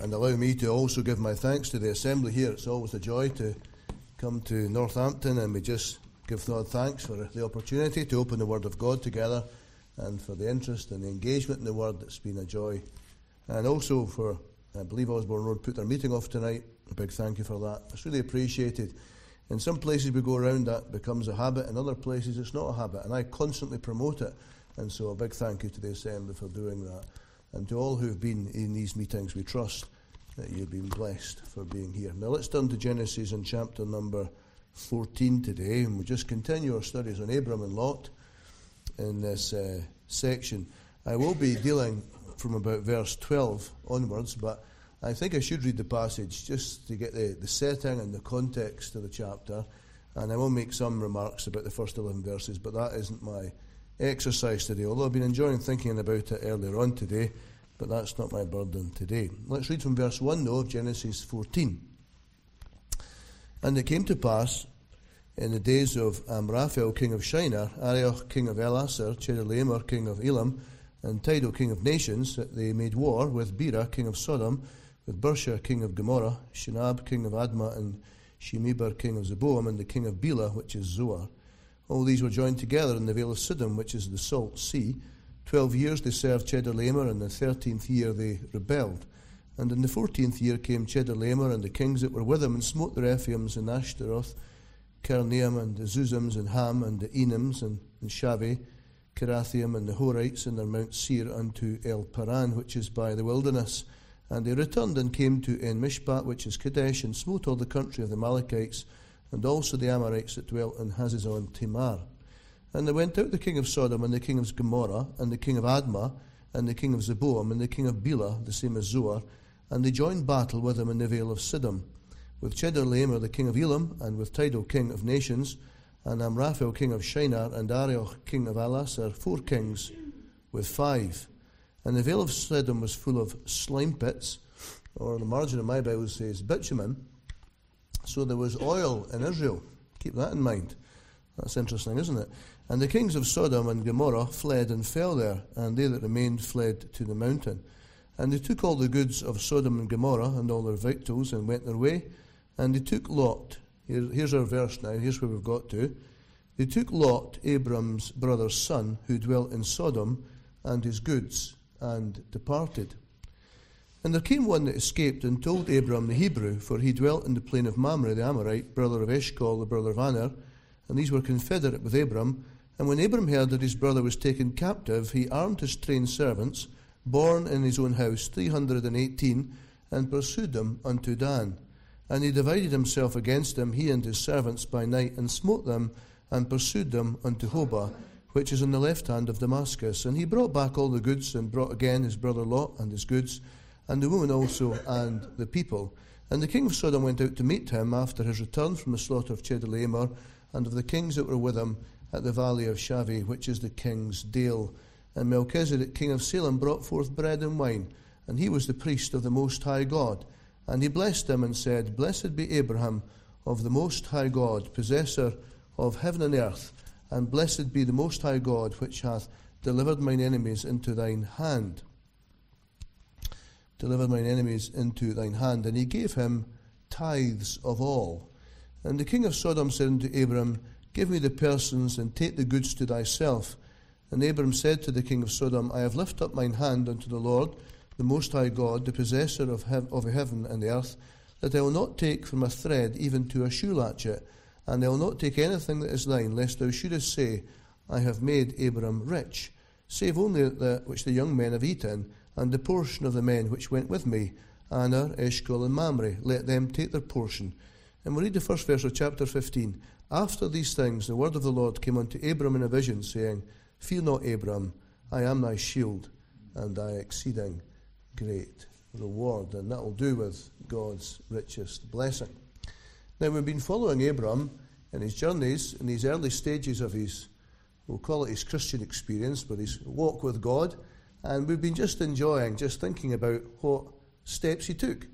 and allow me to also give my thanks to the assembly here. It's always a joy to come to Northampton, and we just give God thanks for the opportunity to open the Word of God together, and for the interest and the engagement in the Word. It's been a joy. And also for, I believe Osborne Road put their meeting off tonight. A big thank you for that. It's really appreciated. In some places we go around, that becomes a habit. In other places it's not a habit, and I constantly promote it. And so a big thank you to the Assembly for doing that. And to all who've been in these meetings, we trust that you've been blessed for being here. Now let's turn to Genesis in chapter number 14 today, and we just continue our studies on Abram and Lot in this section. I will be dealing from about verse 12 onwards, but I think I should read the passage just to get the setting and the context of the chapter, and I will make some remarks about the first 11 verses, but that isn't my exercise today, although I've been enjoying thinking about it earlier on today, but that's not my burden today. Let's read from verse 1 though of Genesis 14. And it came to pass in the days of Amraphel king of Shinar, Arioch king of Elasar, Chedorlaomer king of Elam, and Tidal king of nations, that they made war with Bera king of Sodom, with Bersha king of Gomorrah, Shinab king of Admah, and Shemeber king of Zeboam, and the king of Bela, which is Zoar. All these were joined together in the vale of Siddim, which is the salt sea. 12 years they served Chedorlaomer, and in the 13th year they rebelled. And in the 14th year came Chedorlaomer and the kings that were with him, and smote the Rephaims and Ashtaroth, Karnaim and the Zuzims and Ham and the Enims and Shaveh, Kirathaim and the Horites and their Mount Seir unto El Paran, which is by the wilderness. And they returned and came to En Mishpat, which is Kadesh, and smote all the country of the Amalekites, and also the Amorites that dwelt in Hazazon Tamar. And there went out the king of Sodom, and the king of Gomorrah, and the king of Admah, and the king of Zeboam, and the king of Bela, the same as Zoar, and they joined battle with him in the vale of Siddim, with Chedorlaomer the king of Elam, and with Tidal king of nations, and Amraphel king of Shinar, and Arioch king of Elasar, 4 kings with 5. And the vale of Siddim was full of slime pits, or the margin of my Bible says bitumen. So there was oil in Israel. Keep that in mind. That's interesting, isn't it? And the kings of Sodom and Gomorrah fled and fell there, and they that remained fled to the mountain. And they took all the goods of Sodom and Gomorrah and all their victuals and went their way. And they took Lot. Here's our verse now. Here's where we've got to. They took Lot, Abram's brother's son, who dwelt in Sodom, and his goods, and departed. And there came one that escaped and told Abram the Hebrew, for he dwelt in the plain of Mamre the Amorite, brother of Eshcol, the brother of Aner, and these were confederate with Abram. And when Abram heard that his brother was taken captive, he armed his trained servants, born in his own house, 318, and pursued them unto Dan. And he divided himself against them, he and his servants, by night, and smote them, and pursued them unto Hobah, which is on the left hand of Damascus. And he brought back all the goods, and brought again his brother Lot and his goods, and the woman also, and the people. And the king of Sodom went out to meet him after his return from the slaughter of Chedorlaomer, and of the kings that were with him at the valley of Shaveh, which is the king's dale. And Melchizedek, king of Salem, brought forth bread and wine, and he was the priest of the Most High God. And he blessed him and said, Blessed be Abraham of the Most High God, possessor of heaven and earth, and blessed be the Most High God, which hath delivered mine enemies into thine hand. Delivered mine enemies into thine hand. And he gave him tithes of all. And the king of Sodom said unto Abram, Give me the persons, and take the goods to thyself. And Abram said to the king of Sodom, I have lifted up mine hand unto the Lord, the Most High God, the possessor of heaven and the earth, that I will not take from a thread even to a shoe latchet, and I will not take anything that is thine, lest thou shouldest say, I have made Abram rich, save only that which the young men have eaten, and the portion of the men which went with me, Aner, Eshcol, and Mamre, let them take their portion. And we'll read the first verse of chapter 15. After these things the word of the Lord came unto Abram in a vision, saying, Fear not, Abram, I am thy shield, and thy exceeding great reward. And that will do with God's richest blessing. Now, we've been following Abram in his journeys, in these early stages of his, we'll call it his Christian experience, but his walk with God. And we've been just enjoying, just thinking about what steps he took.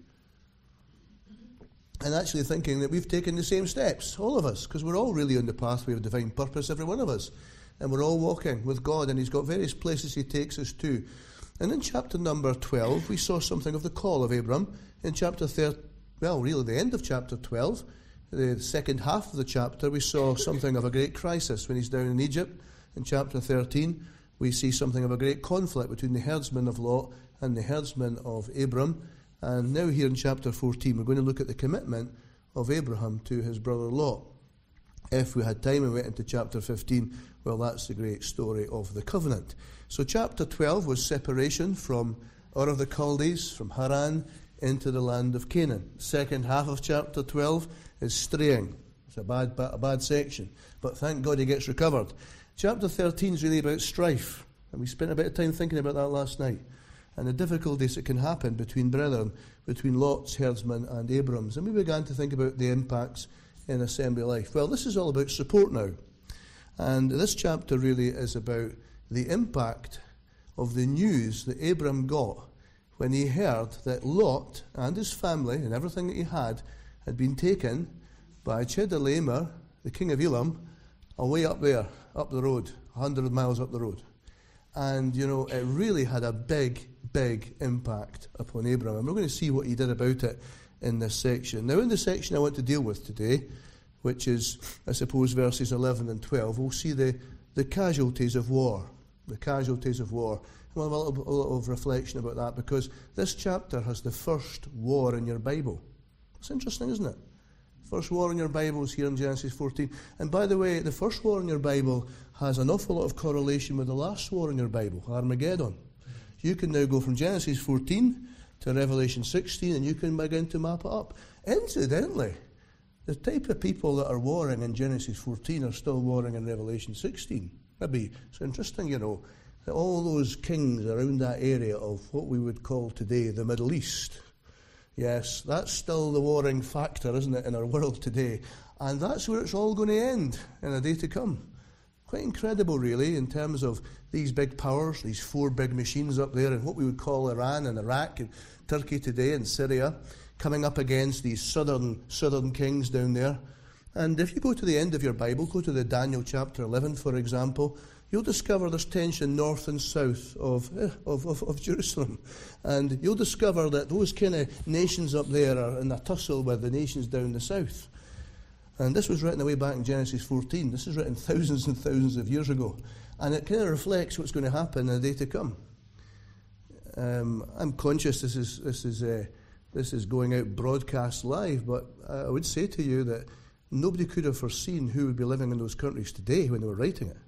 And actually thinking that we've taken the same steps, all of us, because we're all really on the pathway of divine purpose, every one of us. And we're all walking with God, and he's got various places he takes us to. And in chapter number 12, we saw something of the call of Abram. In chapter 13, well, really the end of chapter 12, the second half of the chapter, we saw something of a great crisis when he's down in Egypt. In chapter 13, we see something of a great conflict between the herdsmen of Lot and the herdsmen of Abram. And now here in chapter 14, we're going to look at the commitment of Abraham to his brother Lot. If we had time and went into chapter 15, well, that's the great story of the covenant. So chapter 12 was separation from Ur of the Chaldees, from Haran, into the land of Canaan. Second half of chapter 12 is straying. It's a bad section, but thank God he gets recovered. Chapter 13 is really about strife, and we spent a bit of time thinking about that last night, and the difficulties that can happen between brethren, between Lot's herdsmen and Abram's. And we began to think about the impacts in assembly life. Well, this is all about support now. And this chapter really is about the impact of the news that Abram got when he heard that Lot and his family and everything that he had been taken by Chedorlaomer, the king of Elam, away up there, up the road, 100 miles up the road. And, you know, it really had a big impact upon Abram. And we're going to see what he did about it in this section. Now, in the section I want to deal with today, which is, I suppose, verses 11 and 12, we'll see the casualties of war. The casualties of war. We'll have a little of reflection about that, because this chapter has the first war in your Bible. It's interesting, isn't it? First war in your Bible is here in Genesis 14. And by the way, the first war in your Bible has an awful lot of correlation with the last war in your Bible, Armageddon. You can now go from Genesis 14 to Revelation 16, and you can begin to map it up. Incidentally, the type of people that are warring in Genesis 14 are still warring in Revelation 16. It's interesting, you know, that all those kings around that area of what we would call today the Middle East, yes, that's still the warring factor, isn't it, in our world today? And that's where it's all going to end in a day to come. Quite incredible, really, in terms of these big powers, these four big machines up there in what we would call Iran and Iraq and Turkey today and Syria, coming up against these southern kings down there. And if you go to the end of your Bible, go to the Daniel chapter 11, for example, you'll discover there's tension north and south of Jerusalem. And you'll discover that those kind of nations up there are in a tussle with the nations down the south. And this was written away back in Genesis 14. This is written thousands and thousands of years ago. And it kind of reflects what's going to happen in the day to come. I'm conscious this is going out broadcast live, but I would say to you that nobody could have foreseen who would be living in those countries today when they were writing it.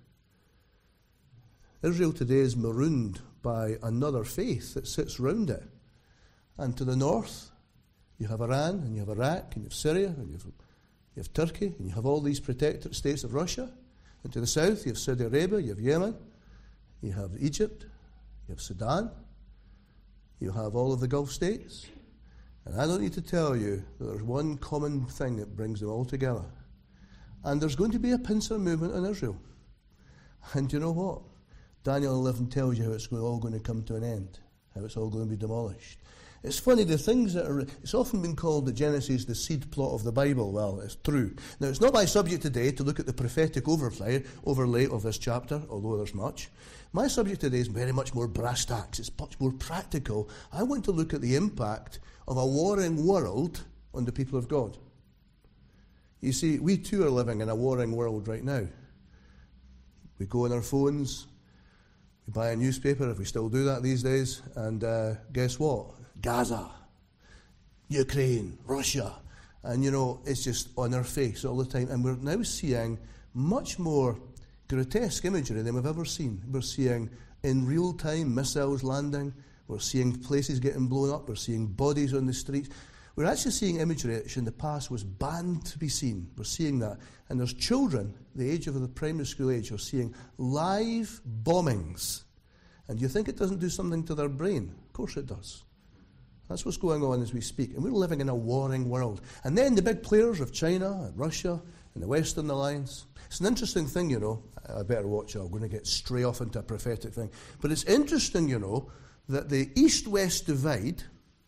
Israel today is marooned by another faith that sits round it. And to the north, you have Iran, and you have Iraq, and you have Syria, and you have Turkey, and you have all these protectorate states of Russia. And to the south, you have Saudi Arabia, you have Yemen, you have Egypt, you have Sudan, you have all of the Gulf states. And I don't need to tell you that there's one common thing that brings them all together. And there's going to be a pincer movement in Israel. And you know what? Daniel 11 tells you how it's all going to come to an end, how it's all going to be demolished. It's funny, the things that are... It's often been called the Genesis, the seed plot of the Bible. Well, it's true. Now, it's not my subject today to look at the prophetic overlay of this chapter, although there's much. My subject today is very much more brass tacks. It's much more practical. I want to look at the impact of a warring world on the people of God. You see, we too are living in a warring world right now. We go on our phones, we buy a newspaper, if we still do that these days, and guess what? Gaza, Ukraine, Russia, and you know, it's just on our face all the time. And we're now seeing much more grotesque imagery than we've ever seen. We're seeing in real time missiles landing, we're seeing places getting blown up, we're seeing bodies on the streets. We're actually seeing imagery which in the past was banned to be seen. We're seeing that. And there's children, the age of the primary school age, who are seeing live bombings. And you think it doesn't do something to their brain? Of course it does. That's what's going on as we speak. And we're living in a warring world. And then the big players of China and Russia and the Western Alliance. It's an interesting thing, you know. I better watch it. I'm going to get straight off into a prophetic thing. But it's interesting, you know, that the East-West divide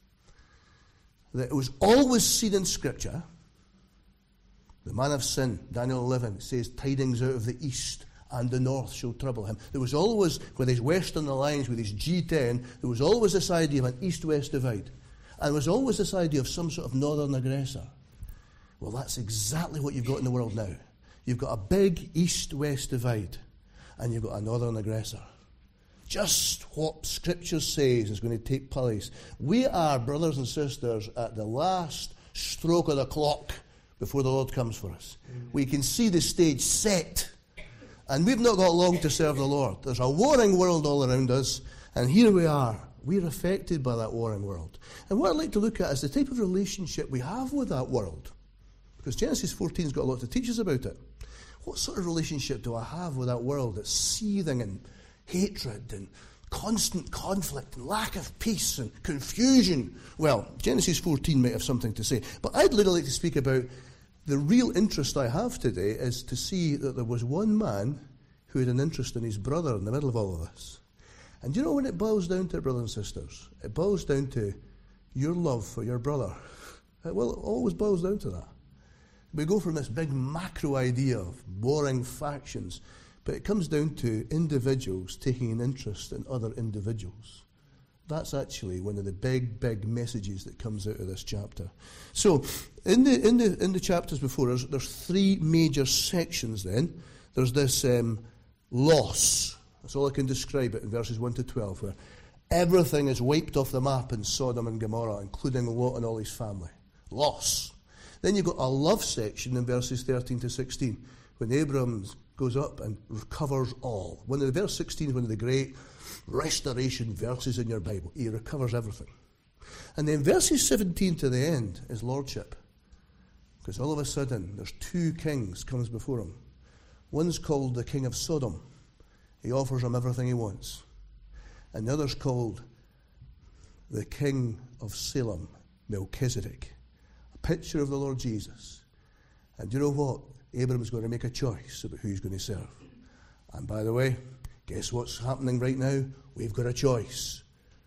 that was always seen in Scripture, the man of sin, Daniel 11, says tidings out of the east, and the north shall trouble him. There was always, with his Western alliance, with his G10, there was always this idea of an east-west divide. And there was always this idea of some sort of northern aggressor. Well, that's exactly what you've got in the world now. You've got a big east-west divide, and you've got a northern aggressor. Just what Scripture says is going to take place. We are, brothers and sisters, at the last stroke of the clock before the Lord comes for us. We can see the stage set, and we've not got long to serve the Lord. There's a warring world all around us, and here we are. We're affected by that warring world. And what I'd like to look at is the type of relationship we have with that world. Because Genesis 14's got a lot to teach us about it. What sort of relationship do I have with that world that's seething in hatred and constant conflict and lack of peace and confusion? Well, Genesis 14 might have something to say. But I'd literally like to speak about the real interest I have today is to see that there was one man who had an interest in his brother in the middle of all of this. And you know when it boils down to it, brothers and sisters? It boils down to your love for your brother. Well, it always boils down to that. We go from this big macro idea of boring factions, but it comes down to individuals taking an interest in other individuals. That's actually one of the big messages that comes out of this chapter. So, in the chapters before us, there's three major sections then. There's this loss. That's all I can describe it in verses 1 to 12, where everything is wiped off the map in Sodom and Gomorrah, including Lot and all his family. Loss. Then you've got a love section in verses 13 to 16, when Abram goes up and recovers all. Verse 16 is one of the great restoration verses in your Bible. He recovers everything. And then verses 17 to the end is lordship. Because all of a sudden, there's two kings comes before him. One's called the king of Sodom. He offers him everything he wants. And the other's called the king of Salem, Melchizedek. A picture of the Lord Jesus. And you know what? Abram's going to make a choice about who he's going to serve. And by the way, guess what's happening right now? We've got a choice.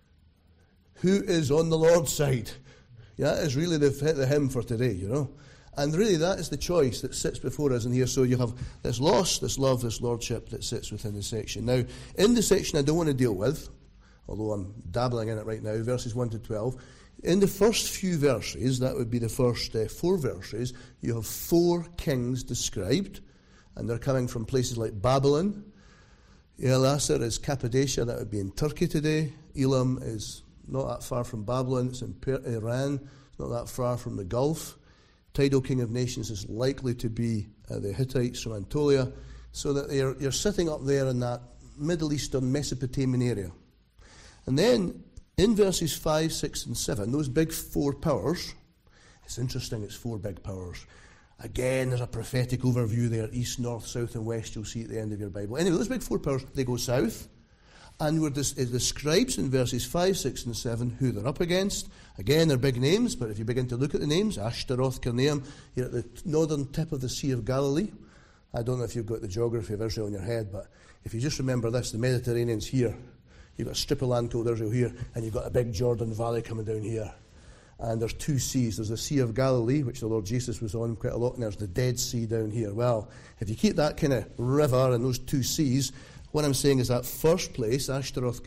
Who is on the Lord's side? Yeah, that is really the hymn for today, you know. And really that is the choice that sits before us in here. So you have this loss, this love, this lordship that sits within the section. Now, in the section I don't want to deal with, although I'm dabbling in it right now, verses 1 to 12, in the first few verses, that would be the first 4 verses, you have 4 kings described, and they're coming from places like Babylon. Ellasar is Cappadocia, that would be in Turkey today. Elam is not that far from Babylon, it's in Iran, it's not that far from the Gulf. Tidal king of nations is likely to be the Hittites from Anatolia, so that you're sitting up there in that Middle Eastern Mesopotamian area. And then in verses 5, 6, and 7, those big 4 powers, it's interesting, it's 4 big powers. Again, there's a prophetic overview there, east, north, south, and west, you'll see at the end of your Bible. Anyway, those big 4 powers, they go south, and it describes in verses 5, 6, and 7 who they're up against. Again, they're big names, but if you begin to look at the names, Ashtaroth, Karnaim, you're at the northern tip of the Sea of Galilee. I don't know if you've got the geography of Israel in your head, but if you just remember this, the Mediterranean's here. You've got a strip of land called Israel here, and you've got a big Jordan Valley coming down here. And there's 2 seas. There's the Sea of Galilee, which the Lord Jesus was on quite a lot, and there's the Dead Sea down here. Well, if you keep that kind of river and those 2 seas, what I'm saying is that first place, Ashtaroth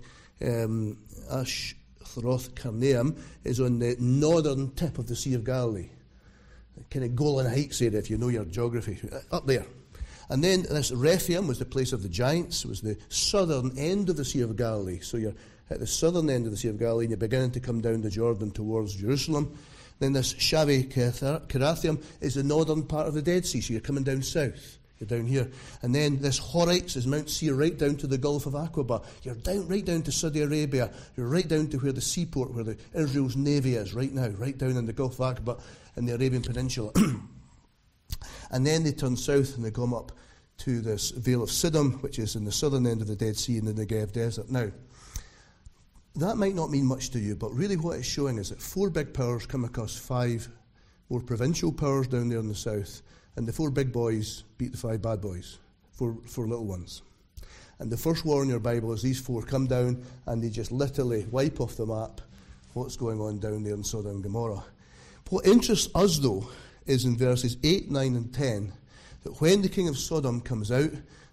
Karnaim, is on the northern tip of the Sea of Galilee. Kind of Golan Heights area, if you know your geography, up there. And then this Rephaim was the place of the giants. It was the southern end of the Sea of Galilee. So you're at the southern end of the Sea of Galilee, and you're beginning to come down the Jordan towards Jerusalem. Then this Shavi Kirathaim is the northern part of the Dead Sea, so you're coming down south. You're down here. And then this Horites is Mount Seir, right down to the Gulf of Aqaba. You're right down to Saudi Arabia. You're right down to where the seaport, where Israel's navy is right now, right down in the Gulf of Aqaba in the Arabian Peninsula. And then they turn south and they come up to this Vale of Siddim, which is in the southern end of the Dead Sea in the Negev Desert. Now, that might not mean much to you, but really what it's showing is that 4 big powers come across 5 more provincial powers down there in the south, and the 4 big boys beat the 5 bad boys, 4 little ones. And the first war in your Bible is these 4 come down and they just literally wipe off the map what's going on down there in Sodom and Gomorrah. What interests us, though, is in verses 8, 9, and 10, that when the king of Sodom comes out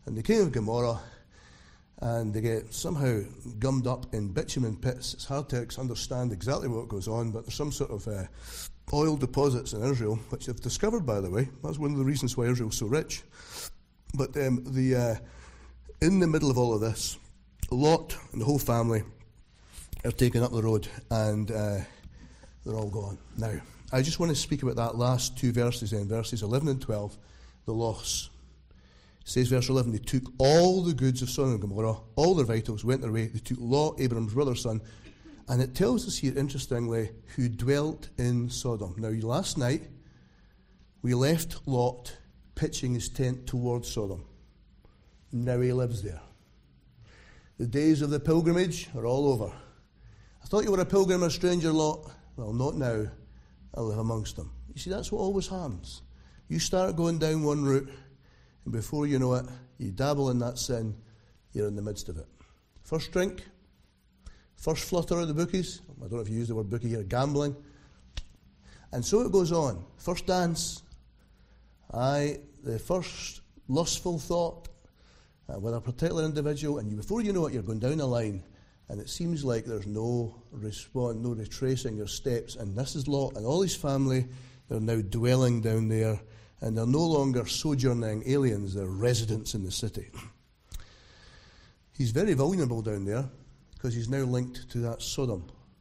And the king of Gomorrah, and they get somehow gummed up in bitumen pits. It's hard to understand exactly what goes on, but there's some sort of oil deposits in Israel, which they've discovered, by the way. That's one of the reasons why Israel's so rich. But in the middle of all of this, Lot and the whole family are taken up the road, and they're all gone. Now, I just want to speak about that last two verses then, verses 11 and 12, the loss. It says, verse 11, they took all the goods of Sodom and Gomorrah, all their vitals, went their way. They took Lot, Abraham's brother's son, and it tells us here, interestingly, who dwelt in Sodom. Now, last night, we left Lot pitching his tent towards Sodom. Now he lives there. The days of the pilgrimage are all over. I thought you were a pilgrim or a stranger, Lot. Well, not now. I live amongst them. You see, that's what always happens. You start going down one route, and before you know it, you dabble in that sin, you're in the midst of it. First drink, first flutter of the bookies. I don't know if you use the word bookie here, gambling. And so it goes on. First dance, the first lustful thought with a particular individual, and before you know it, you're going down a line, and it seems like there's no response, no retracing your steps. And this is Lot and all his family. They're now dwelling down there, and they're no longer sojourning aliens, they're residents in the city. He's very vulnerable down there because he's now linked to that Sodom.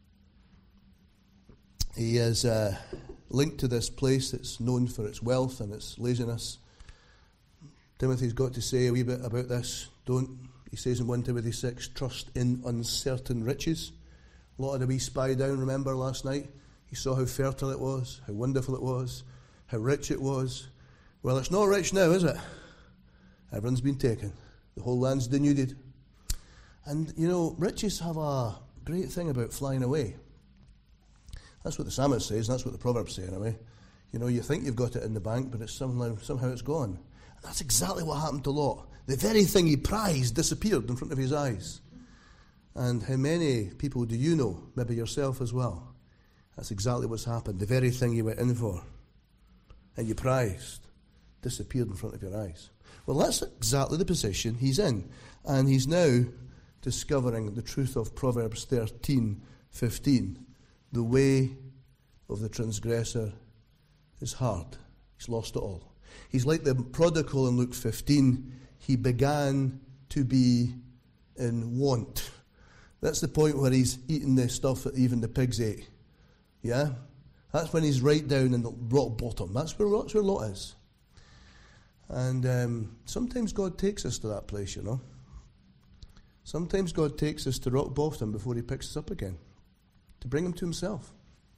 He is linked to this place that's known for its wealth and its laziness. Timothy's got to say a wee bit about this. He says in 1 Timothy 6, trust in uncertain riches. Lot had a wee spy down, remember, last night? He saw how fertile it was, how wonderful it was, how rich it was. Well, it's not rich now, is it? Everyone's been taken. The whole land's denuded. And, you know, riches have a great thing about flying away. That's what the psalmist says, and that's what the Proverbs say, anyway. You know, you think you've got it in the bank, but it's somehow it's gone. And that's exactly what happened to Lot. The very thing he prized disappeared in front of his eyes. And how many people do you know, maybe yourself as well? That's exactly what's happened. The very thing you went in for and you prized disappeared in front of your eyes. Well, that's exactly the position he's in. And he's now discovering the truth of Proverbs 13:15. The way of the transgressor is hard. He's lost it all. He's like the prodigal in Luke 15. He began to be in want. That's the point where he's eating the stuff that even the pigs ate. Yeah? That's when he's right down in the rock bottom. That's where Lot is. And sometimes God takes us to that place, you know. Sometimes God takes us to rock bottom before he picks us up again, to bring him to himself.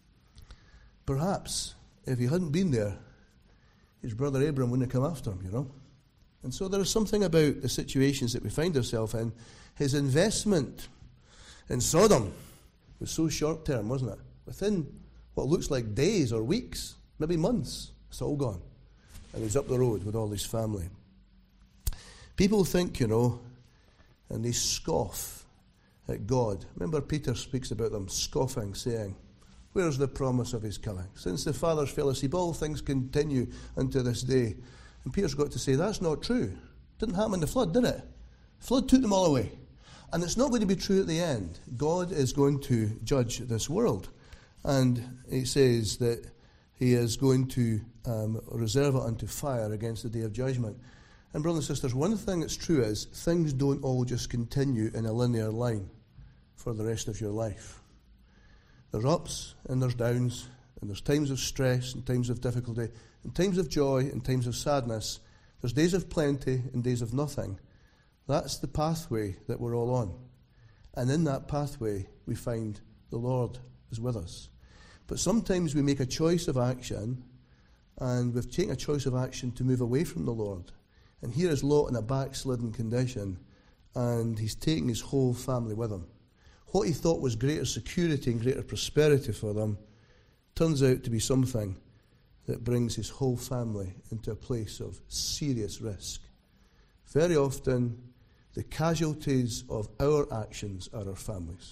Perhaps, if he hadn't been there, his brother Abraham wouldn't have come after him, you know. And so there is something about the situations that we find ourselves in. His investment in Sodom was so short-term, wasn't it? Within what looks like days or weeks, maybe months, it's all gone. And he's up the road with all his family. People think, you know, and they scoff at God. Remember, Peter speaks about them scoffing, saying, where's the promise of his coming? Since the fathers fell asleep, all things continue unto this day. And Peter's got to say, that's not true. Didn't happen in the flood, did it? Flood took them all away. And it's not going to be true at the end. God is going to judge this world. And he says that he is going to reserve it unto fire against the day of judgment. And brothers and sisters, one thing that's true is things don't all just continue in a linear line for the rest of your life. There's ups and there's downs, and there's times of stress and times of difficulty, and times of joy and times of sadness. There's days of plenty and days of nothing. That's the pathway that we're all on. And in that pathway, we find the Lord is with us. But sometimes we make a choice of action, and we've taken a choice of action to move away from the Lord. And here is Lot in a backslidden condition, and he's taking his whole family with him. What he thought was greater security and greater prosperity for them turns out to be something that brings his whole family into a place of serious risk. Very often, the casualties of our actions are our families.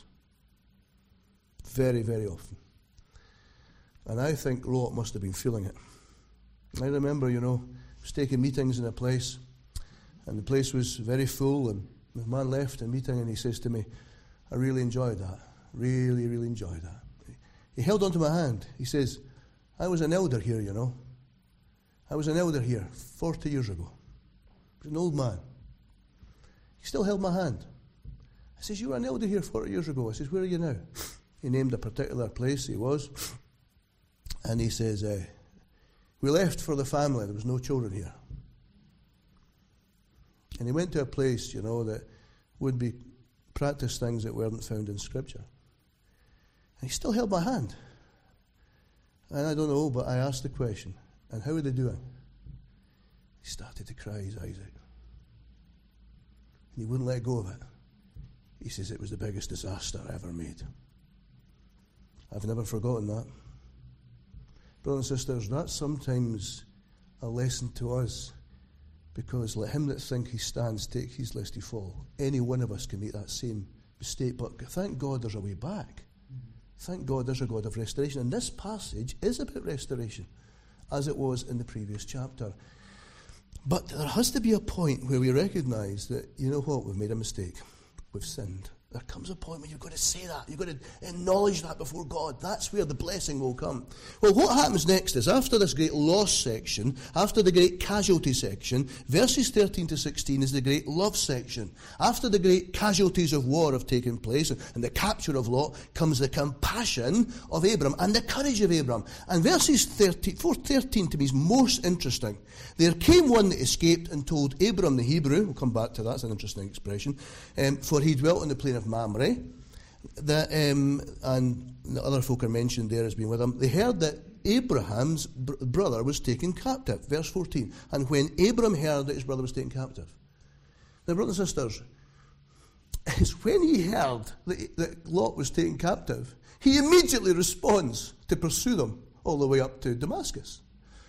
Very, very often. And I think Lot must have been feeling it. I remember, you know, I was taking meetings in a place, And the place was very full, and the man left the meeting, and he says to me, I really enjoyed that. Really, really enjoyed that. He held onto my hand. He says, I was an elder here, you know. I was an elder here 40 years ago. I was an old man. He still held my hand. I says, you were an elder here 40 years ago. I says, where are you now? He named a particular place he was. And he says, we left for the family. There was no children here. And he went to a place, you know, that would be practice things that weren't found in Scripture. And he still held my hand. And I don't know, but I asked the question, and how are they doing? He started to cry his eyes out. And he wouldn't let go of it. He says, it was the biggest disaster I ever made. I've never forgotten that. Brothers and sisters, that's sometimes a lesson to us, because let him that think he stands take heed lest he fall. Any one of us can make that same mistake, but thank God there's a way back. Thank God there's a God of restoration. And this passage is about restoration, as it was in the previous chapter. But there has to be a point where we recognise that, you know what, we've made a mistake. We've sinned. There comes a point when you've got to say that. You've got to acknowledge that before God. That's where the blessing will come. Well, what happens next is, after this great loss section, after the great casualty section, verses 13 to 16 is the great love section. After the great casualties of war have taken place and the capture of Lot, comes the compassion of Abram and the courage of Abram. And verses 13 to me is most interesting. There came one that escaped and told Abram the Hebrew, we'll come back to that, it's an interesting expression, for he dwelt in the plain of Mamre, and the other folk are mentioned there as being with him. They heard that Abraham's brother was taken captive. Verse 14. And when Abram heard that his brother was taken captive. Now, brothers and sisters, it's when he heard that Lot was taken captive, he immediately responds to pursue them all the way up to Damascus.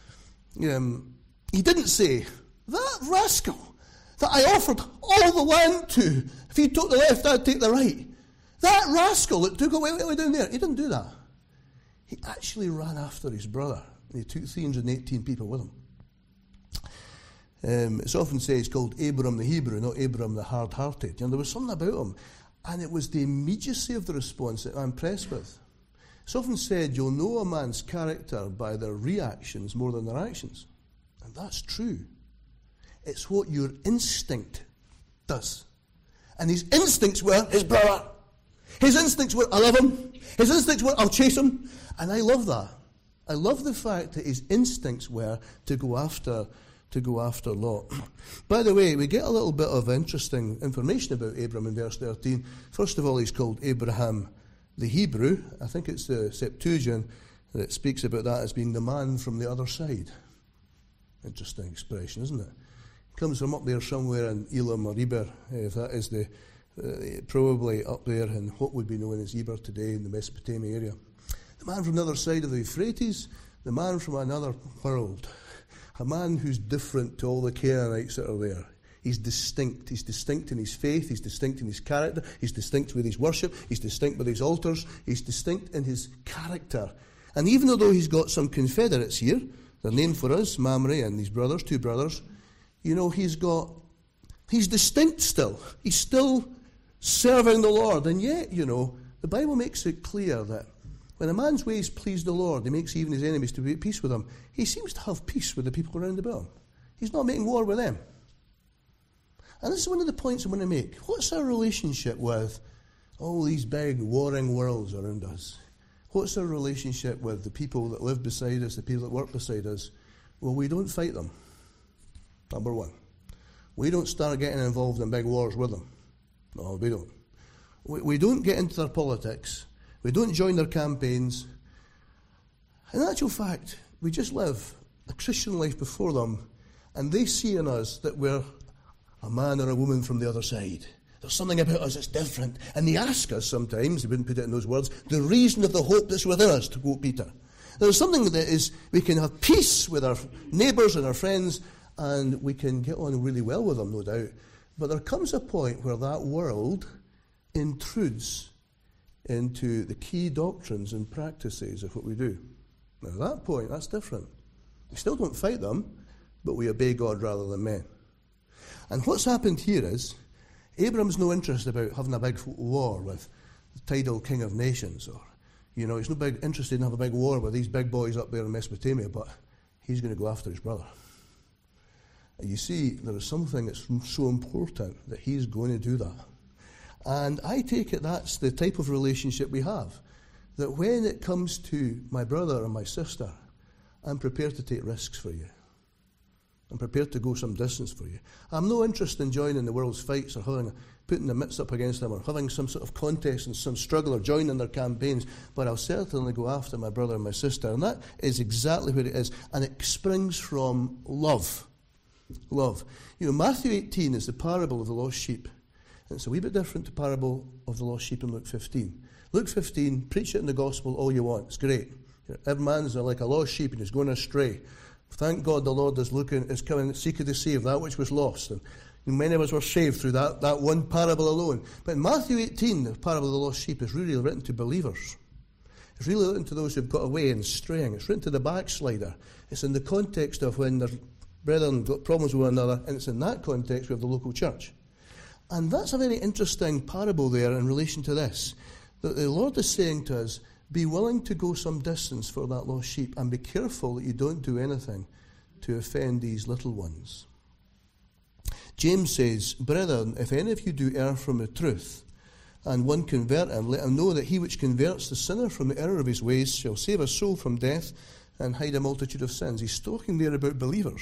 He didn't say, that rascal that I offered all the land to, if he took the left, I'd take the right. That rascal that took away down there, he didn't do that. He actually ran after his brother. He took 318 people with him. It's often said he's called Abram the Hebrew, not Abram the hard-hearted. There was something about him. And it was the immediacy of the response that I'm impressed with. It's often said you'll know a man's character by their reactions more than their actions. And that's true. It's what your instinct does. And his instincts were his brother. His instincts were, I love him. His instincts were, I'll chase him. And I love that. I love the fact that his instincts were to go after Lot. By the way, we get a little bit of interesting information about Abram in verse 13. First of all, he's called Abraham the Hebrew. I think it's the Septuagint that speaks about that as being the man from the other side. Interesting expression, isn't it? Comes from up there somewhere in Elam or Eber, if that is probably up there in what would be known as Eber today in the Mesopotamia area. The man from the other side of the Euphrates, the man from another world, a man who's different to all the Canaanites that are there. He's distinct. He's distinct in his faith. He's distinct in his character. He's distinct with his worship. He's distinct with his altars. He's distinct in his character. And even though he's got some confederates here, they're named for us, Mamre and his brothers, two brothers, you know, he's distinct still. He's still serving the Lord. And yet, you know, the Bible makes it clear that when a man's ways please the Lord, he makes even his enemies to be at peace with him. He seems to have peace with the people around about him. He's not making war with them. And this is one of the points I want to make. What's our relationship with all these big warring worlds around us? What's our relationship with the people that live beside us, the people that work beside us? Well, we don't fight them. Number one. We don't start getting involved in big wars with them. No, we don't. We don't get into their politics. We don't join their campaigns. In actual fact, we just live a Christian life before them, and they see in us that we're a man or a woman from the other side. There's something about us that's different. And they ask us sometimes, they wouldn't put it in those words, the reason of the hope that's within us, to quote Peter. There's something that is, we can have peace with our neighbours and our friends, and we can get on really well with them, no doubt. But there comes a point where that world intrudes into the key doctrines and practices of what we do. Now, at that point, that's different. We still don't fight them, but we obey God rather than men. And what's happened here is, Abram's no interest about having a big war with the tidal king of nations, or, he's no big interested in having a big war with these big boys up there in Mesopotamia, but he's going to go after his brother. And you see, there is something that's so important that he's going to do that. And I take it that's the type of relationship we have, that when it comes to my brother and my sister, I'm prepared to take risks for you. I'm prepared to go some distance for you. I'm no interested in joining the world's fights or putting the mitts up against them or having some sort of contest and some struggle or joining their campaigns, but I'll certainly go after my brother and my sister. And that is exactly what it is. And it springs from love. Love. Matthew 18 is the parable of the lost sheep. And it's a wee bit different to the parable of the lost sheep in Luke 15. Luke 15, preach it in the gospel all you want. It's great. Every man's like a lost sheep and he's going astray. Thank God the Lord is coming, seeking to save that which was lost. And many of us were saved through that one parable alone. But in Matthew 18, the parable of the lost sheep is really written to believers. It's really written to those who've got away and straying. It's written to the backslider. It's in the context of when their brethren got problems with one another, and it's in that context we have the local church. And that's a very interesting parable there in relation to this. That the Lord is saying to us, be willing to go some distance for that lost sheep, and be careful that you don't do anything to offend these little ones. James says, brethren, if any of you do err from the truth, and one convert him, let him know that he which converts the sinner from the error of his ways shall save a soul from death and hide a multitude of sins. He's talking there about believers.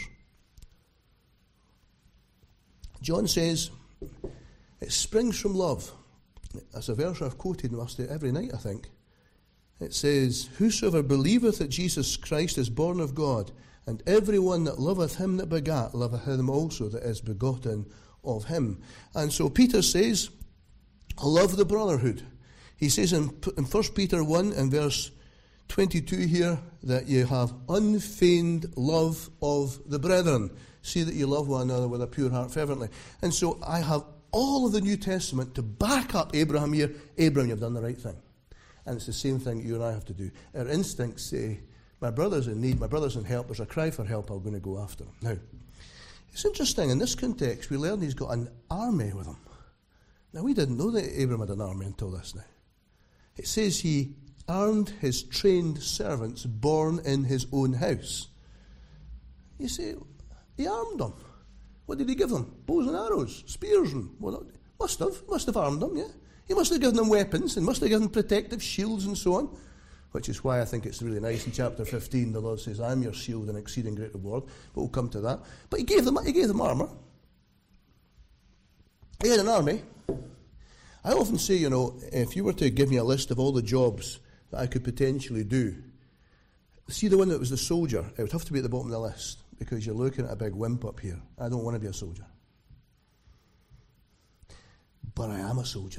John says, it springs from love. That's a verse I've quoted every night, I think. It says, whosoever believeth that Jesus Christ is born of God, and every one that loveth him that begat, loveth him also that is begotten of him. And so Peter says, love the brotherhood. He says in 1 Peter 1 and verse 22 here, that you have unfeigned love of the brethren. See that you love one another with a pure heart fervently. And so I have all of the New Testament to back up Abraham here. Abraham, you've done the right thing. And it's the same thing you and I have to do. Our instincts say, my brother's in need, my brother's in help, there's a cry for help, I'm going to go after him. Now, it's interesting, in this context, we learn he's got an army with him. Now, we didn't know that Abraham had an army until this now. It says he armed his trained servants born in his own house. You say, he armed them. What did he give them? Bows and arrows, spears, and must have armed them, yeah. He must have given them weapons and must have given them protective shields and so on, which is why I think it's really nice in chapter 15 the Lord says, I'm your shield and exceeding great reward, but we'll come to that. But he gave them armour. He had an army. I often say, if you were to give me a list of all the jobs that I could potentially do, see the one that was the soldier, it would have to be at the bottom of the list, because you're looking at a big wimp up here. I don't want to be a soldier. But I am a soldier.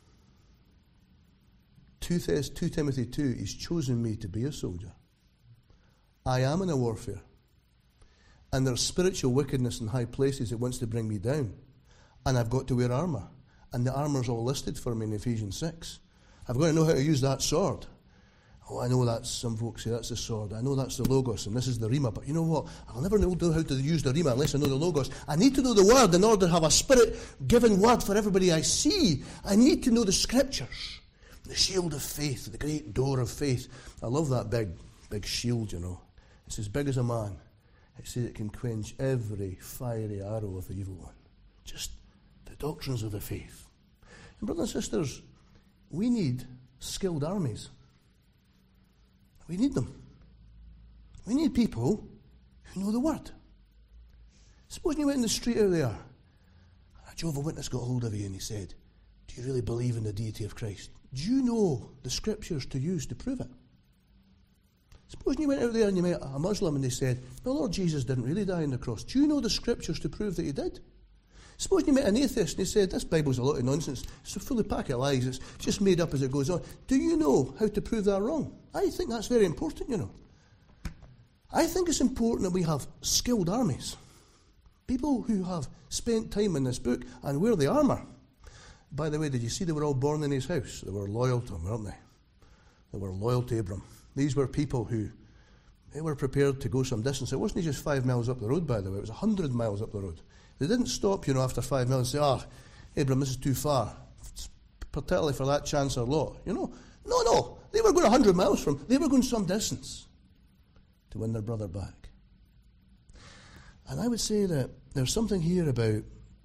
2 Timothy 2, he's chosen me to be a soldier. I am in a warfare. And there's spiritual wickedness in high places that wants to bring me down. And I've got to wear armour. And the armour's all listed for me in Ephesians 6. I've got to know how to use that sword. Oh, I know that's, some folks say that's the sword. I know that's the Logos and this is the Rhema. But you know what? I'll never know how to use the Rhema unless I know the Logos. I need to know the Word in order to have a Spirit-given Word for everybody I see. I need to know the Scriptures. The shield of faith, the great door of faith. I love that big shield, It's as big as a man. It says it can quench every fiery arrow of the evil one. Just the doctrines of the faith. And brothers and sisters, we need skilled armies. We need them. We need people who know the Word. Suppose you went in the street out there, a Jehovah's Witness got hold of you and he said, do you really believe in the deity of Christ? Do you know the Scriptures to use to prove it? Suppose you went out there and you met a Muslim and they said, the Lord Jesus didn't really die on the cross. Do you know the Scriptures to prove that he did? Suppose you met an atheist and he said, this Bible's a lot of nonsense. It's a fully pack of lies. It's just made up as it goes on. Do you know how to prove that wrong? I think that's very important, I think it's important that we have skilled armies. People who have spent time in this book and wear the armour. By the way, did you see they were all born in his house? They were loyal to him, weren't they? They were loyal to Abram. These were people who They were prepared to go some distance. It wasn't just 5 miles up the road, by the way. It was 100 miles up the road. They didn't stop, after 5 miles and say, Abram, this is too far, particularly for that chance or lot. No. They were going 100 miles they were going some distance to win their brother back. And I would say that there's something here about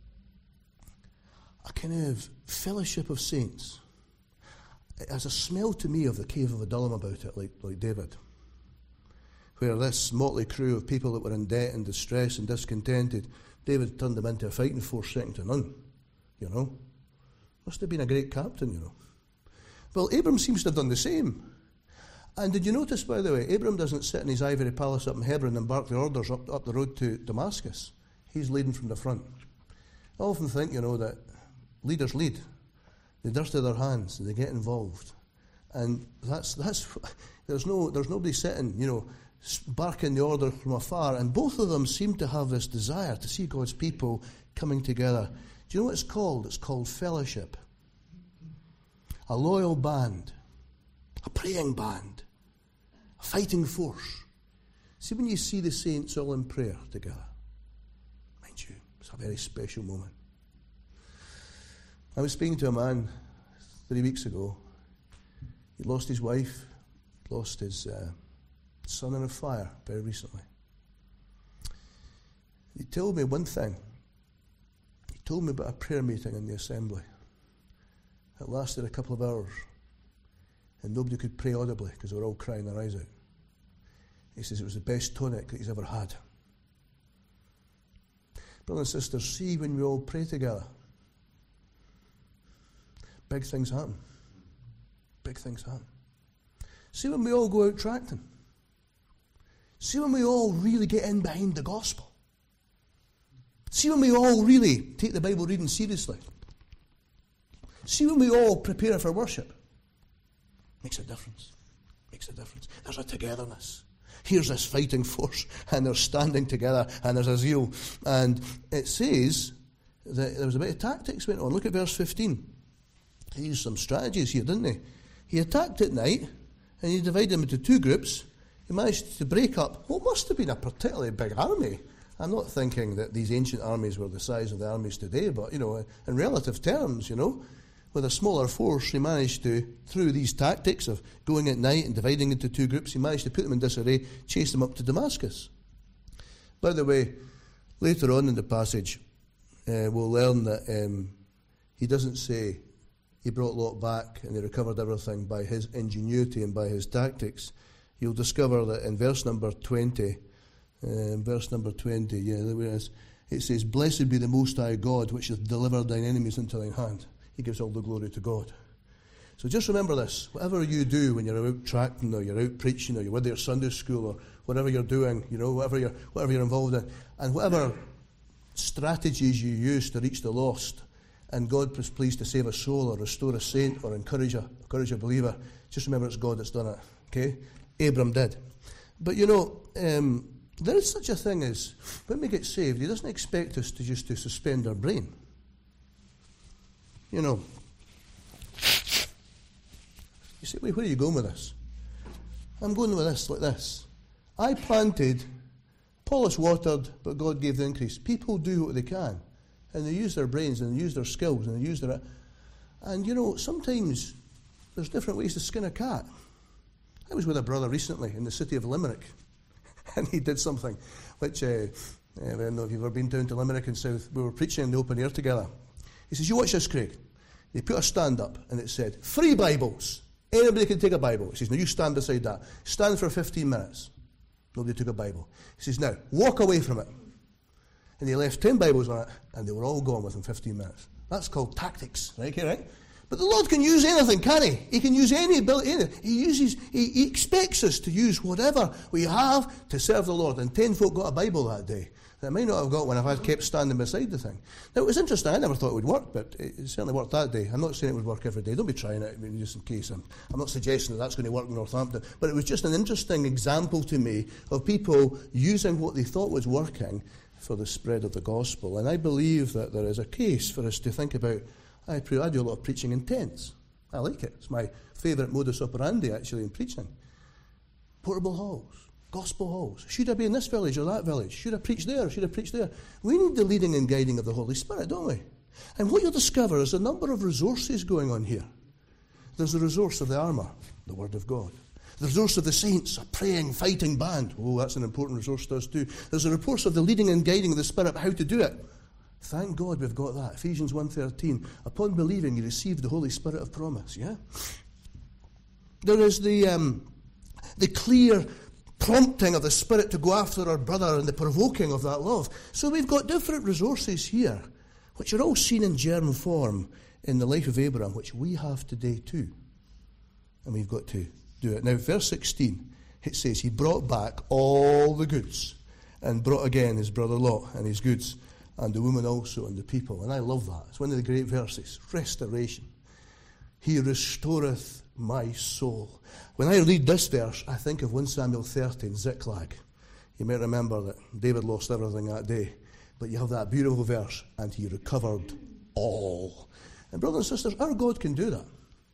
a kind of fellowship of saints. It has a smell to me of the cave of Adullam about it, like David, where this motley crew of people that were in debt and distress and discontented, David turned them into a fighting force second to none, Must have been a great captain, Well, Abram seems to have done the same. And did you notice, by the way, Abram doesn't sit in his ivory palace up in Hebron and bark the orders up the road to Damascus. He's leading from the front. I often think, that leaders lead. They dirty their hands and they get involved. And that's there's nobody sitting, barking the order from afar. And both of them seem to have this desire to see God's people coming together. Do you know what it's called? It's called fellowship. A loyal band. A praying band. A fighting force. See, when you see the saints all in prayer together, mind you, it's a very special moment. I was speaking to a man 3 weeks ago. He lost his wife, lost his son in a fire very recently. He told me one thing. He told me about a prayer meeting in the assembly. It lasted a couple of hours. And nobody could pray audibly because they were all crying their eyes out. He says it was the best tonic that he's ever had. Brothers and sisters, see when we all pray together, big things happen. Big things happen. See when we all go out tracting. See when we all really get in behind the gospel. See when we all really take the Bible reading seriously. See when we all prepare for worship. Makes a difference. Makes a difference. There's a togetherness. Here's this fighting force, and they're standing together, and there's a zeal. And it says that there was a bit of tactics went on. Look at verse 15. He used some strategies here, didn't he? He attacked at night, and he divided them into two groups. He managed to break up what must have been a particularly big army. I'm not thinking that these ancient armies were the size of the armies today, but, in relative terms, with a smaller force, he managed to, through these tactics of going at night and dividing into two groups, he managed to put them in disarray, chase them up to Damascus. By the way, later on in the passage, we'll learn that he doesn't say he brought Lot back and he recovered everything by his ingenuity and by his tactics. You'll discover that in verse number 20, it says, "Blessed be the Most High God, which hath delivered thine enemies into thine hand." He gives all the glory to God. So just remember this. Whatever you do when you're out tracting or you're out preaching or you're with your Sunday school or whatever you're doing, whatever you're involved in, and whatever strategies you use to reach the lost, and God is pleased to save a soul or restore a saint or encourage a believer, just remember it's God that's done it. Okay? Abram did. But there is such a thing as, when we get saved, he doesn't expect us to just to suspend our brain. You say, wait, where are you going with this? I'm going with this, like this. I planted, Apollos watered, but God gave the increase. People do what they can, and they use their brains, and they use their skills, and they use their... And, sometimes there's different ways to skin a cat. I was with a brother recently in the city of Limerick, and he did something which, I don't know if you've ever been down to Limerick in South. We were preaching in the open air together. He says, "You watch this, Craig." They put a stand up, and it said, "Free Bibles. Anybody can take a Bible." He says, "Now you stand beside that. Stand for 15 minutes. Nobody took a Bible. He says, "Now, walk away from it." And he left 10 Bibles on it, and they were all gone within 15 minutes. That's called tactics, right? Okay, right? But the Lord can use anything, can he? He can use any ability. He expects us to use whatever we have to serve the Lord. And 10 folk got a Bible that day. I might not have got one if I'd kept standing beside the thing. Now, it was interesting. I never thought it would work, but it certainly worked that day. I'm not saying it would work every day. Don't be trying it, just in case. I'm not suggesting that's going to work in Northampton. But it was just an interesting example to me of people using what they thought was working for the spread of the gospel. And I believe that there is a case for us to think about. I do a lot of preaching in tents. I like it. It's my favourite modus operandi, actually, in preaching. Portable halls. Gospel halls. Should I be in this village or that village? Should I preach there? Should I preach there? We need the leading and guiding of the Holy Spirit, don't we? And what you'll discover is a number of resources going on here. There's the resource of the armour, the Word of God. The resource of the saints, a praying, fighting band. Oh, that's an important resource to us too. There's a resource of the leading and guiding of the Spirit, how to do it. Thank God we've got that. Ephesians 1:13. Upon believing, you receive the Holy Spirit of promise. Yeah. There is the clear prompting of the Spirit to go after our brother and the provoking of that love. So we've got different resources here, which are all seen in germ form in the life of Abraham, which we have today too. And we've got to do it. Now, verse 16, it says, he brought back all the goods and brought again his brother Lot and his goods and the woman also and the people. And I love that. It's one of the great verses. Restoration. He restoreth my soul. When I read this verse, I think of 1 Samuel 30 in Ziklag. You may remember that David lost everything that day. But you have that beautiful verse, and he recovered all. And brothers and sisters, our God can do that.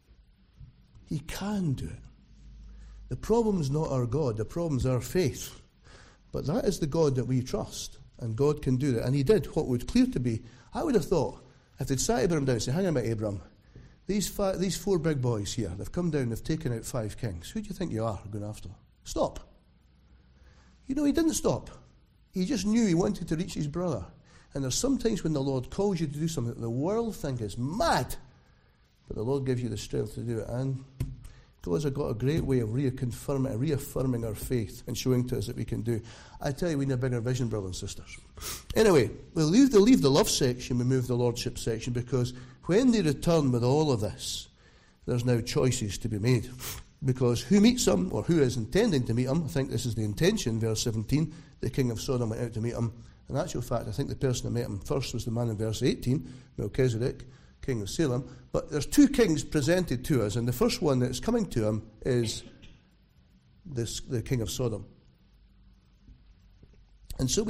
He can do it. The problem is not our God. The problem is our faith. But that is the God that we trust. And God can do that. And he did what would clear to be, I would have thought, if they'd sat Abraham down and said, hang on a minute, Abraham, these four big boys here, they've come down, they've taken out 5 kings. Who do you think you are going after? Stop. You know, he didn't stop. He just knew he wanted to reach his brother. And there's sometimes when the Lord calls you to do something that the world think is mad, but the Lord gives you the strength to do it. And God's got a great way of reaffirming our faith and showing to us that we can do. I tell you, we need a bigger vision, brothers and sisters. Anyway, we'll leave the love section, we move to the lordship section, because when they return with all of this, there's now choices to be made. Because who meets them, or who is intending to meet them, I think this is the intention, verse 17, the king of Sodom went out to meet him. In actual fact, I think the person that met him first was the man in verse 18, Melchizedek, king of Salem. But there's 2 kings presented to us, and the first one that's coming to him is the king of Sodom. And so we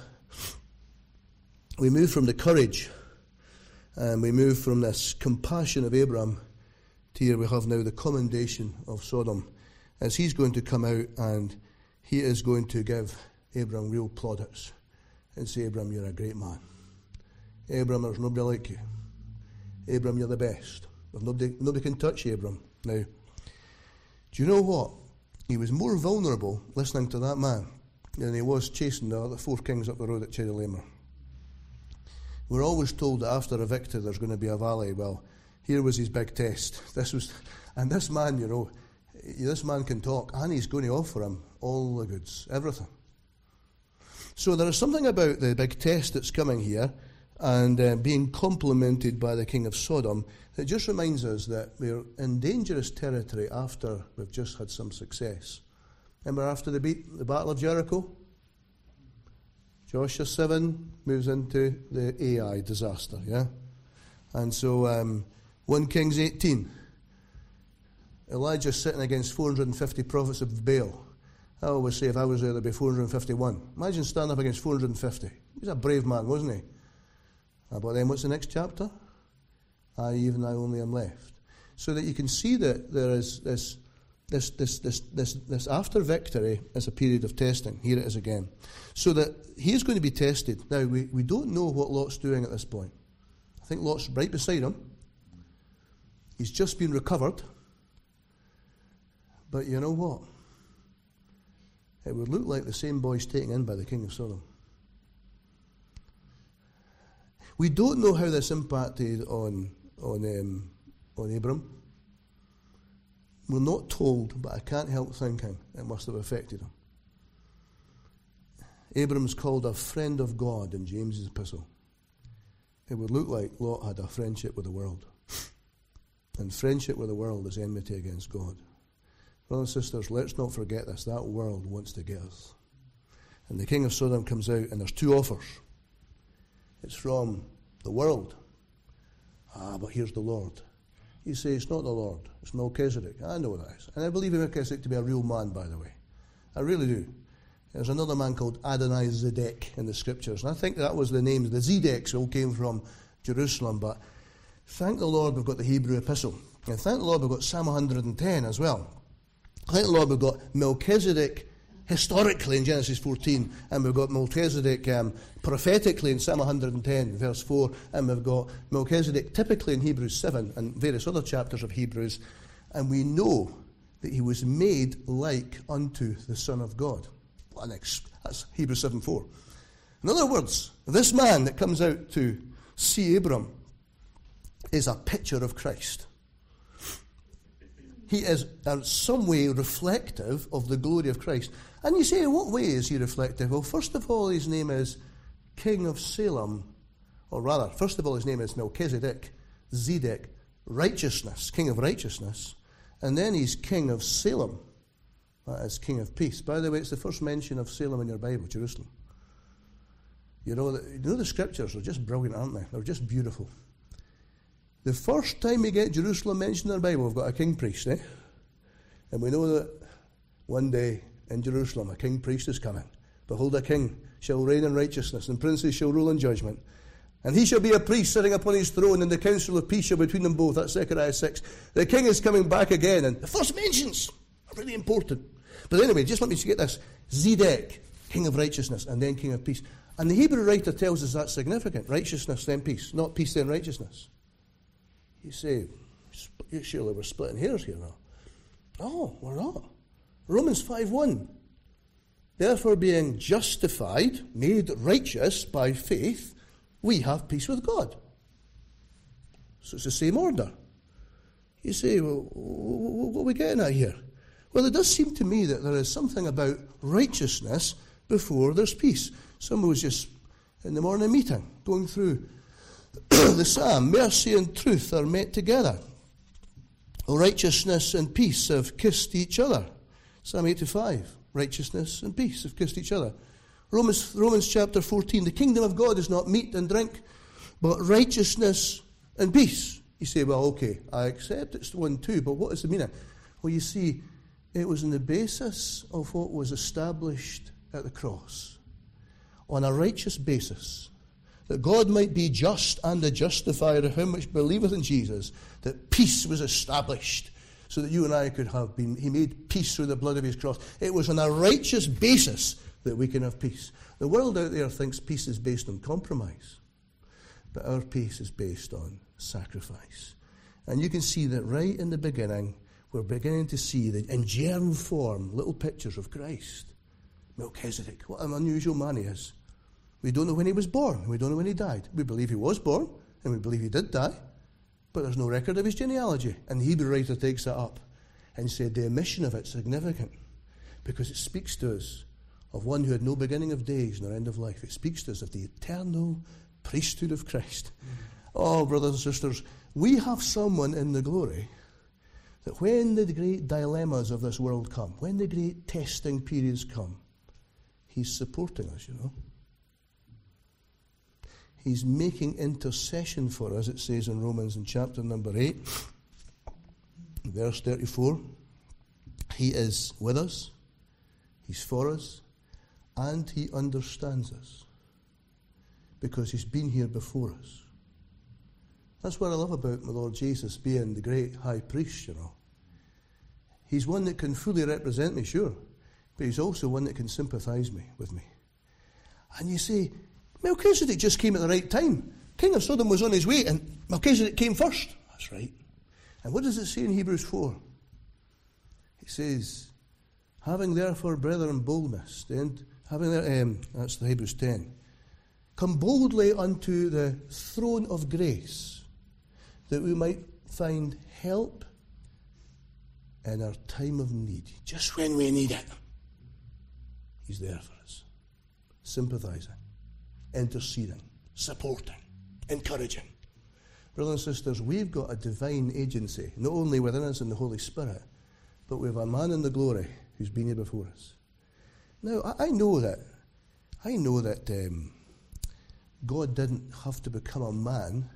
move from the courage, and we move from this compassion of Abraham to here we have now the commendation of Sodom, as he's going to come out and he is going to give Abraham real plaudits and say, Abraham, you're a great man. Abraham, there's nobody like you. Abraham, you're the best. Nobody can touch you, Abraham. Now, do you know what? He was more vulnerable listening to that man than he was chasing the other 4 kings up the road at Chedorlaomer. We're always told that after a victory there's going to be a valley. Well, here was his big test. And this man, you know, this man can talk, and he's going to offer him all the goods, everything. So there is something about the big test that's coming here, and being complimented by the king of Sodom, that just reminds us that we're in dangerous territory after we've just had some success. Remember after the Battle of Jericho? Joshua 7 moves into the Ai disaster, yeah? And so 1 Kings 18, Elijah's sitting against 450 prophets of Baal. I always say if I was there, there'd be 451. Imagine standing up against 450. He was a brave man, wasn't he? But then what's the next chapter? Even I only am left. So that you can see that there is this after victory is a period of testing. Here it is again. So that he's going to be tested. Now, we don't know what Lot's doing at this point. I think Lot's right beside him. He's just been recovered. But you know what? It would look like the same boy's taken in by the king of Sodom. We don't know how this impacted on Abram. We're not told, but I can't help thinking it must have affected him. Abram's called a friend of God in James's epistle. It would look like Lot had a friendship with the world. And friendship with the world is enmity against God. Brothers and sisters, let's not forget this. That world wants to get us. And the king of Sodom comes out, and there's 2 offers. It's from the world. But here's the Lord. You say, it's not the Lord. It's Melchizedek. I know that is. And I believe Melchizedek to be a real man, by the way. I really do. There's another man called Adonai Zedek in the scriptures. And I think that was the name. The Zedeks all came from Jerusalem. But thank the Lord we've got the Hebrew epistle. And thank the Lord we've got Psalm 110 as well. Thank the Lord we've got Melchizedek historically in Genesis 14, and we've got Melchizedek prophetically in Psalm 110, verse 4, and we've got Melchizedek typically in Hebrews 7 and various other chapters of Hebrews, and we know that he was made like unto the Son of God. That's Hebrews 7:4. In other words, this man that comes out to see Abram is a picture of Christ. He is in some way reflective of the glory of Christ. And you say, in what way is he reflective? Well, first of all, his name is King of Salem. Or rather, first of all, his name is Melchizedek, Zedek, righteousness, King of righteousness. And then he's King of Salem. That is King of peace. By the way, it's the first mention of Salem in your Bible, Jerusalem. You know the scriptures are just brilliant, aren't they? They're just beautiful. The first time we get Jerusalem mentioned in our Bible, we've got a king priest, eh? And we know that one day in Jerusalem a king priest is coming. Behold, a king shall reign in righteousness, and princes shall rule in judgment. And he shall be a priest sitting upon his throne, and the council of peace shall be between them both. That's Zechariah 6. The king is coming back again, and the first mentions are really important. But anyway, just let me get this. Zedek, king of righteousness, and then king of peace. And the Hebrew writer tells us that's significant. Righteousness, then peace. Not peace, then righteousness. You say, surely we're splitting hairs here now. No, we're not. Romans 5:1. Therefore, being justified, made righteous by faith, we have peace with God. So it's the same order. You say, well, what are we getting at here? Well, it does seem to me that there is something about righteousness before there's peace. Someone was just in the morning meeting going through the psalm. Mercy and truth are met together. Righteousness and peace have kissed each other. Psalm 85. Righteousness and peace have kissed each other. Romans chapter 14. The kingdom of God is not meat and drink, but righteousness and peace. You say, well, okay, I accept it's one too, but what is the meaning? Well, you see, it was on the basis of what was established at the cross. On a righteous basis, that God might be just and the justifier of him which believeth in Jesus, that peace was established, so that you and I could have been, he made peace through the blood of his cross. It was on a righteous basis that we can have peace. The world out there thinks peace is based on compromise, but our peace is based on sacrifice. And you can see that right in the beginning, we're beginning to see that in germ form, little pictures of Christ. Melchizedek, what an unusual man he is. We don't know when he was born. We don't know when he died. We believe he was born, and we believe he did die, but there's no record of his genealogy. And the Hebrew writer takes that up and said the omission of it's significant because it speaks to us of one who had no beginning of days nor end of life. It speaks to us of the eternal priesthood of Christ. Oh, brothers and sisters, we have someone in the glory that when the great dilemmas of this world come, when the great testing periods come, he's supporting us, you know. He's making intercession for us, it says in Romans in chapter number 8, verse 34. He is with us, he's for us, and he understands us because he's been here before us. That's what I love about my Lord Jesus being the great high priest, you know. He's one that can fully represent me, sure, but he's also one that can sympathize with me. And you say, Melchizedek just came at the right time. King of Sodom was on his way, and Melchizedek came first. That's right. And what does it say in Hebrews 4? It says, having therefore, brethren, boldness, that's the Hebrews 10, come boldly unto the throne of grace, that we might find help in our time of need. Just when we need it, he's there for us, sympathizing, interceding, supporting, encouraging. Brothers and sisters, we've got a divine agency, not only within us in the Holy Spirit, but we have a man in the glory who's been here before us. Now, I know that God didn't have to become a man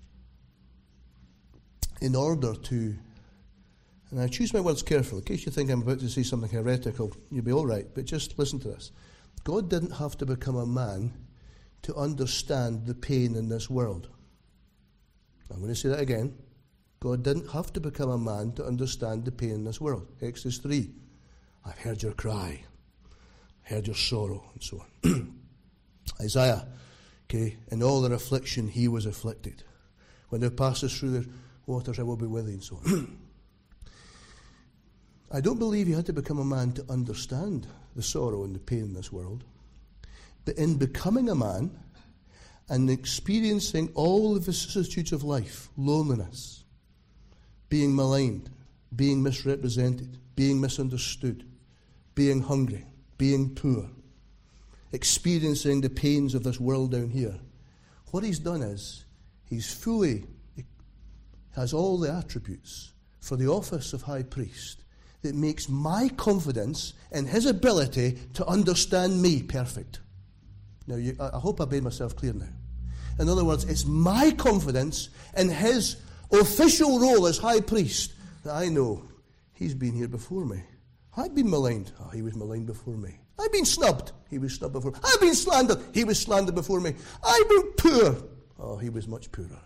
in order to, and I choose my words carefully, in case you think I'm about to say something heretical, you'll be all right, but just listen to this. God didn't have to become a man to understand the pain in this world. I'm going to say that again. God didn't have to become a man to understand the pain in this world. Exodus 3. I've heard your cry. heard your sorrow, and so on. Isaiah, okay, in all their affliction he was afflicted. When thou passest through the waters, I will be with thee, and so on. I don't believe he had to become a man to understand the sorrow and the pain in this world. But in becoming a man and experiencing all the vicissitudes of life, loneliness, being maligned, being misrepresented, being misunderstood, being hungry, being poor, experiencing the pains of this world down here, what he's done is he's has all the attributes for the office of high priest that makes my confidence in his ability to understand me perfect. Now, I hope I made myself clear now. In other words, it's my confidence in his official role as high priest that I know he's been here before me. I've been maligned. Oh, he was maligned before me. I've been snubbed. He was snubbed before me. I've been slandered. He was slandered before me. I've been poor. Oh, he was much poorer.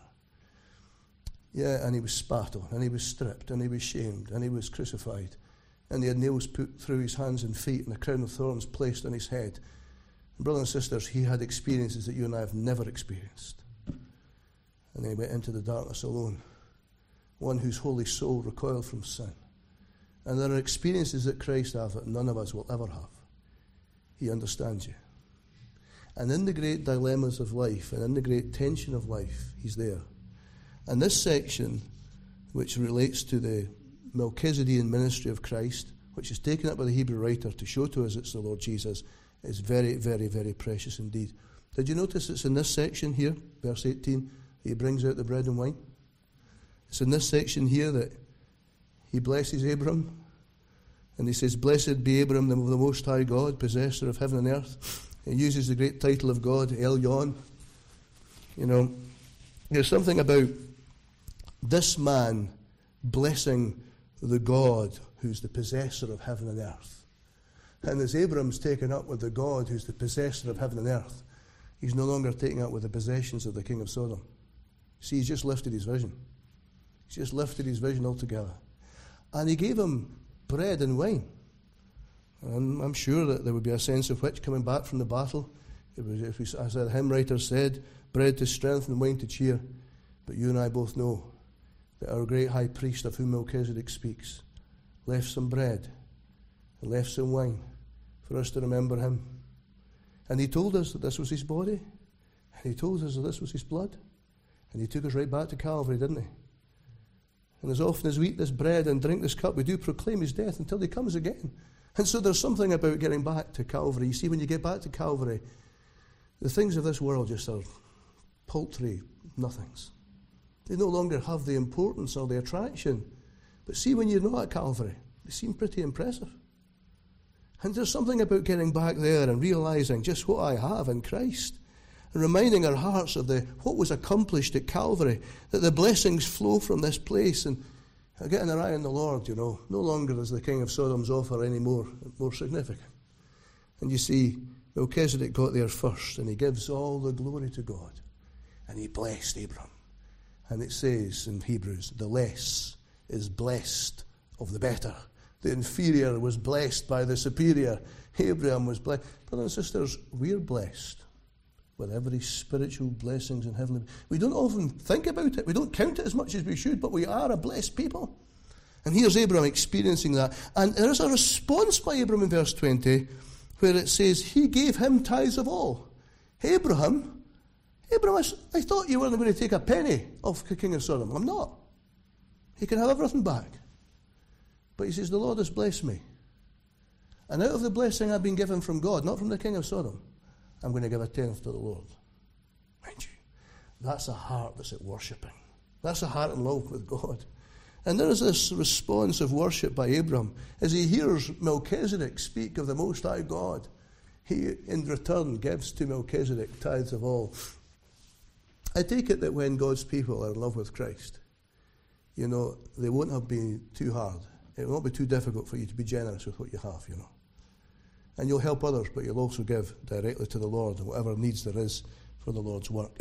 Yeah, and he was spat on, and he was stripped, and he was shamed, and he was crucified, and he had nails put through his hands and feet, and a crown of thorns placed on his head. And brothers and sisters, he had experiences that you and I have never experienced. And then he went into the darkness alone, one whose holy soul recoiled from sin. And there are experiences that Christ has that none of us will ever have. He understands you. And in the great dilemmas of life, and in the great tension of life, he's there. And this section, which relates to the Melchizedean ministry of Christ, which is taken up by the Hebrew writer to show to us it's the Lord Jesus, is very, very, very precious indeed. Did you notice it's in this section here, verse 18, that he brings out the bread and wine? It's in this section here that he blesses Abram, and he says, "Blessed be Abram, the Most High God, possessor of heaven and earth." He uses the great title of God, Elyon. You know, there's something about this man blessing the God who's the possessor of heaven and earth. And as Abram's taken up with the God who's the possessor of heaven and earth, he's no longer taken up with the possessions of the king of Sodom. See, he's just lifted his vision. He's just lifted his vision altogether. And he gave him bread and wine. And I'm sure that there would be a sense of which coming back from the battle. It was, as the hymn writer said, bread to strengthen and wine to cheer. But you and I both know that our great high priest, of whom Melchizedek speaks, left some bread and left some wine for us to remember him. And he told us that this was his body, and he told us that this was his blood, and he took us right back to Calvary, didn't he? And as often as we eat this bread and drink this cup, we do proclaim his death until he comes again. And so there's something about getting back to Calvary. You see, when you get back to Calvary, the things of this world just are paltry nothings. They no longer have the importance or the attraction. But see, when you're not at Calvary, they seem pretty impressive. And there's something about getting back there and realizing just what I have in Christ, and reminding our hearts of what was accomplished at Calvary, that the blessings flow from this place, and getting our eye on the Lord, you know. No longer is the king of Sodom's offer any more significant. And you see, Melchizedek got there first, and he gives all the glory to God. And he blessed Abram. And it says in Hebrews, the less is blessed of the better. The inferior was blessed by the superior. Abraham was blessed. Brothers and sisters, we're blessed with every spiritual blessings in heavenly. We don't often think about it. We don't count it as much as we should, but we are a blessed people. And here's Abraham experiencing that. And there is a response by Abraham in verse 20 where it says, he gave him tithes of all. Abraham, I thought you weren't going to take a penny off the king of Sodom. I'm not. He can have everything back. But he says, the Lord has blessed me. And out of the blessing I've been given from God, not from the king of Sodom, I'm going to give a tenth to the Lord. Mind you, that's a heart that's at worshipping. That's a heart in love with God. And there is this response of worship by Abram. As he hears Melchizedek speak of the Most High God, he in return gives to Melchizedek tithes of all. I take it that when God's people are in love with Christ, you know, they won't have been too hard. It won't be too difficult for you to be generous with what you have, you know. And you'll help others, but you'll also give directly to the Lord and whatever needs there is for the Lord's work.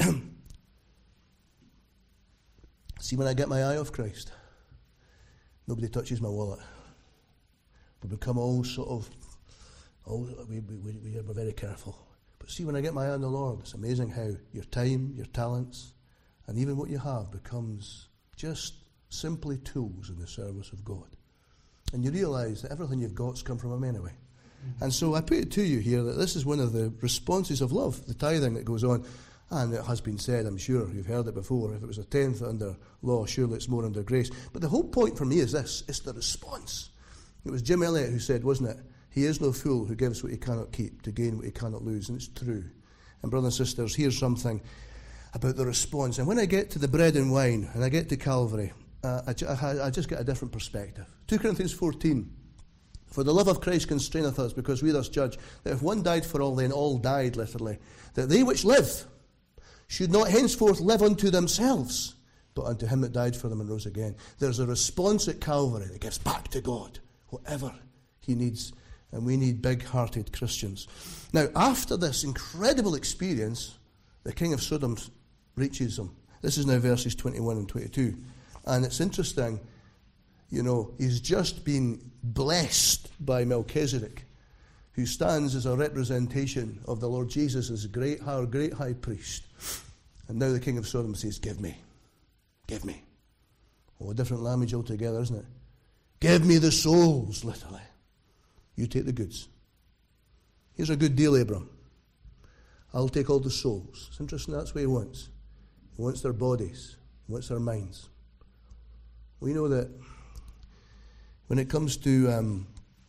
See, when I get my eye off Christ, nobody touches my wallet. We become all sort of we're very careful. But see, when I get my eye on the Lord, it's amazing how your time, your talents, and even what you have becomes just simply tools in the service of God. And you realise that everything you've got's come from Him anyway. And so I put it to you here that this is one of the responses of love, the tithing that goes on. And it has been said, I'm sure you've heard it before, if it was a tenth under law, surely it's more under grace. But the whole point for me is this, it's the response. It was Jim Elliot who said, wasn't it, he is no fool who gives what he cannot keep to gain what he cannot lose. And it's true. And brothers and sisters, here's something about the response. And when I get to the bread and wine, and I get to Calvary, I just get a different perspective. 2 Corinthians 14. For the love of Christ constraineth us, because we thus judge that if one died for all, then all died, literally, that they which live should not henceforth live unto themselves, but unto Him that died for them and rose again. There's a response at Calvary that gives back to God whatever He needs, and we need big-hearted Christians. Now, after this incredible experience, the king of Sodom reaches them. This is now verses 21 and 22. And it's interesting, you know, he's just been blessed by Melchizedek, who stands as a representation of the Lord Jesus as our great high priest. And now the king of Sodom says, give me. Give me. Oh, a different language altogether, isn't it? Give me the souls, literally. You take the goods. Here's a good deal, Abram. I'll take all the souls. It's interesting, that's what he wants. He wants their bodies. He wants their minds. We know that when it comes to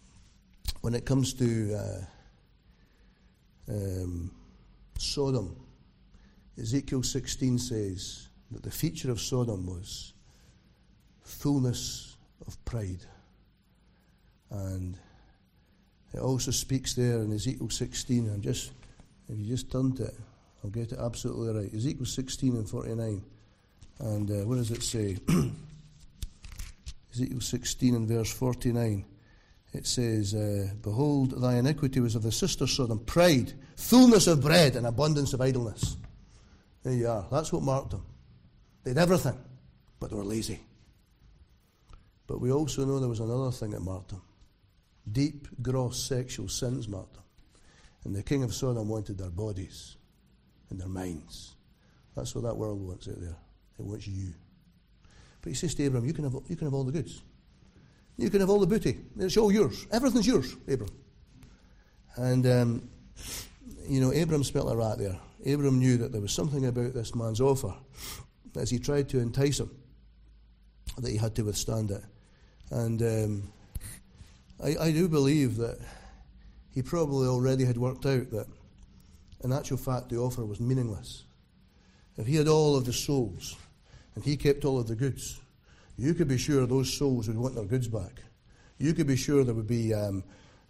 Sodom, Ezekiel 16 says that the feature of Sodom was fullness of pride. And it also speaks there in Ezekiel 16, if you just turn to it, I'll get it absolutely right. Ezekiel 16 and 49. And what does it say? Ezekiel 16 and verse 49. It says, behold, thy iniquity was of the sister Sodom, pride, fullness of bread, and abundance of idleness. There you are. That's what marked them. They had everything, but they were lazy. But we also know there was another thing that marked them. Deep, gross sexual sins marked them. And the king of Sodom wanted their bodies and their minds. That's what that world wants out there. It wants you. But he says to Abram, you can have all the goods. You can have all the booty. It's all yours. Everything's yours, Abram. And, Abram smelt a rat there. Abram knew that there was something about this man's offer, as he tried to entice him, that he had to withstand it. And I do believe that he probably already had worked out that, in actual fact, the offer was meaningless. If he had all of the souls, and he kept all of the goods, you could be sure those souls would want their goods back. You could be sure there would be an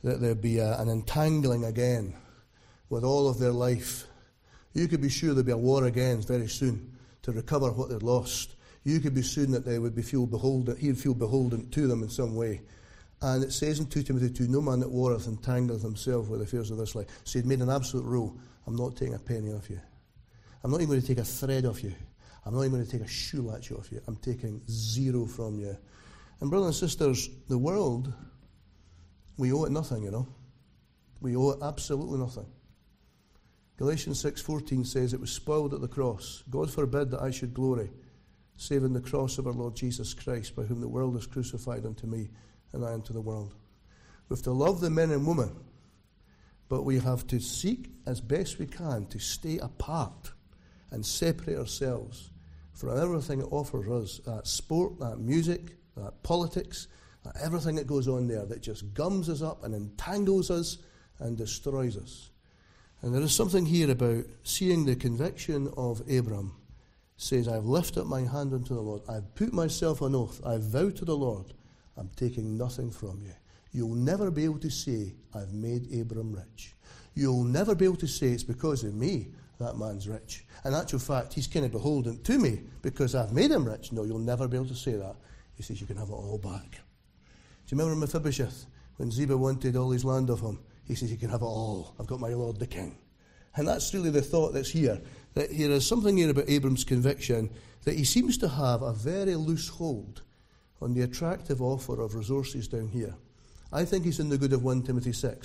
entangling again with all of their life. You could be sure there'd be a war again very soon to recover what they'd lost. You could be soon that they would be he'd feel beholden to them in some way. And it says in 2 Timothy 2, no man that warreth entangleth himself with the affairs of this life. So he'd made an absolute rule. I'm not taking a penny off you. I'm not even going to take a thread off you. I'm not even going to take a shoe latch off you. I'm taking zero from you. And brothers and sisters, the world, we owe it nothing, you know. We owe it absolutely nothing. Galatians 6:14 says it was spoiled at the cross. God forbid that I should glory, save in the cross of our Lord Jesus Christ, by whom the world is crucified unto me, and I unto the world. We have to love the men and women, but we have to seek as best we can to stay apart and separate ourselves from everything it offers us, that sport, that music, that politics, that everything that goes on there that just gums us up and entangles us and destroys us. And there is something here about seeing the conviction of Abram says, I've lifted up my hand unto the Lord, I've put myself on oath, I've vowed to the Lord, I'm taking nothing from you. You'll never be able to say, I've made Abram rich. You'll never be able to say, it's because of me that man's rich. In actual fact, he's kind of beholden to me because I've made him rich. No, you'll never be able to say that. He says, you can have it all back. Do you remember Mephibosheth, when Ziba wanted all his land of him? He says, you can have it all. I've got my Lord the King. And that's really the thought that's here. That here is something here about Abram's conviction, that he seems to have a very loose hold on the attractive offer of resources down here. I think he's in the good of 1 Timothy 6.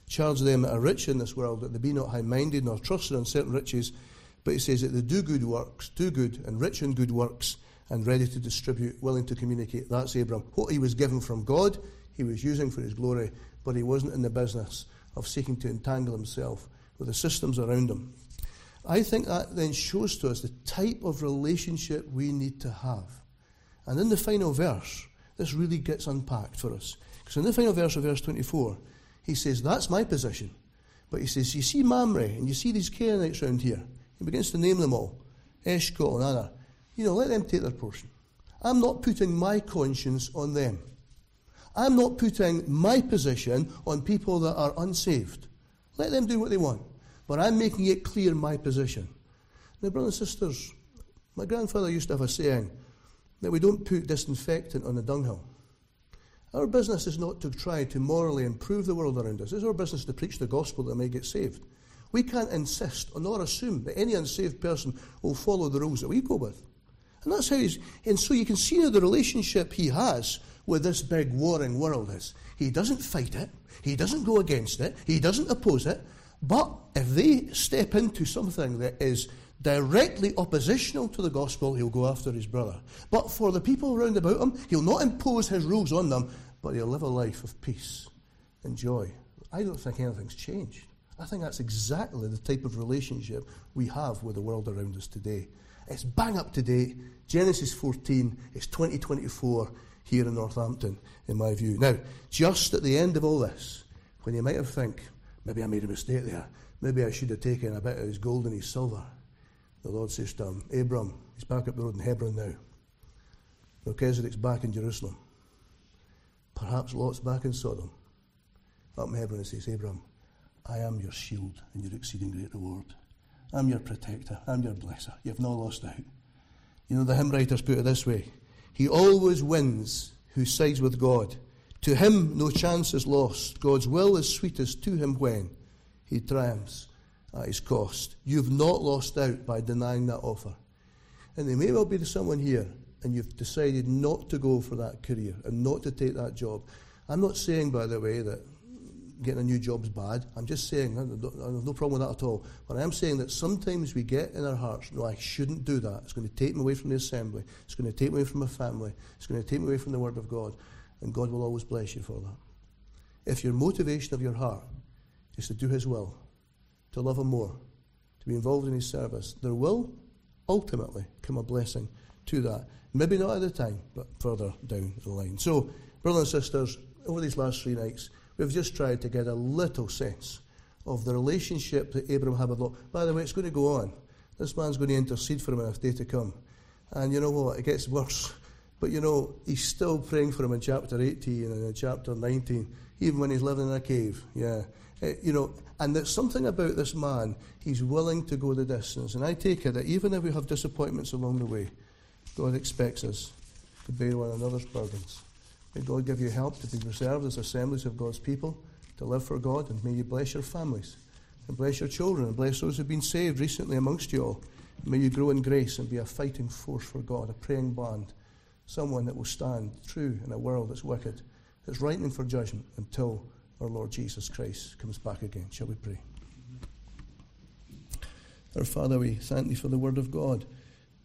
charge them that are rich in this world that they be not high-minded nor trusted in certain riches, but he says that they do good and rich in good works, and ready to distribute, willing to communicate. That's Abram. What he was given from God, he was using for his glory, but he wasn't in the business of seeking to entangle himself with the systems around him. I think that then shows to us the type of relationship we need to have. And in the final verse, this really gets unpacked for us. Because in the final verse of verse 24, he says, that's my position. But he says, you see Mamre, and you see these Canaanites around here. He begins to name them all. Eshcol and Aner. Let them take their portion. I'm not putting my conscience on them. I'm not putting my position on people that are unsaved. Let them do what they want. But I'm making it clear my position. Now, brothers and sisters, my grandfather used to have a saying that we don't put disinfectant on the dunghill. Our business is not to try to morally improve the world around us. It's our business to preach the gospel that may get saved. We can't insist nor assume that any unsaved person will follow the rules that we go with. And that's how and so you can see now the relationship he has with this big warring world is. He doesn't fight it. He doesn't go against it. He doesn't oppose it. But if they step into something that is directly oppositional to the gospel, he'll go after his brother. But for the people around about him, he'll not impose his rules on them, but he'll live a life of peace and joy. I don't think anything's changed. I think that's exactly the type of relationship we have with the world around us today. It's bang up to date. Genesis 14, it's 2024 here in Northampton, in my view. Now, just at the end of all this, when you might have think, maybe I made a mistake there, maybe I should have taken a bit of his gold and his silver, the Lord says to him, Abram, he's back up the road in Hebron now. Melchizedek's back in Jerusalem. Perhaps Lot's back in Sodom. Up in Hebron, he says, Abram, I am your shield and your exceeding great reward. I'm your protector. I'm your blesser. You've not lost out. The hymn writers put it this way. He always wins who sides with God. To him no chance is lost. God's will is sweetest to him when he triumphs at his cost. You've not lost out by denying that offer. And there may well be someone here and you've decided not to go for that career and not to take that job. I'm not saying, by the way, that getting a new job's bad. I'm just saying, I have no problem with that at all. But I am saying that sometimes we get in our hearts, no, I shouldn't do that. It's going to take me away from the assembly. It's going to take me away from my family. It's going to take me away from the Word of God. And God will always bless you for that. If your motivation of your heart is to do His will, to love Him more, to be involved in His service, there will ultimately come a blessing to that. Maybe not at the time, but further down the line. So, brothers and sisters, over these last 3 nights, we've just tried to get a little sense of the relationship that Abraham had with Lot. By the way, it's going to go on. This man's going to intercede for him in a day to come. And you know what? It gets worse. But he's still praying for him in chapter 18 and in chapter 19, even when he's living in a cave. Yeah. And there's something about this man, he's willing to go the distance. And I take it that even if we have disappointments along the way, God expects us to bear one another's burdens. May God give you help to be preserved as assemblies of God's people, to live for God, and may you bless your families, and bless your children, and bless those who have been saved recently amongst you all. May you grow in grace and be a fighting force for God, a praying band, someone that will stand true in a world that's wicked, that's ripening for judgment until our Lord Jesus Christ comes back again. Shall we pray? Our Father, we thank Thee for the Word of God.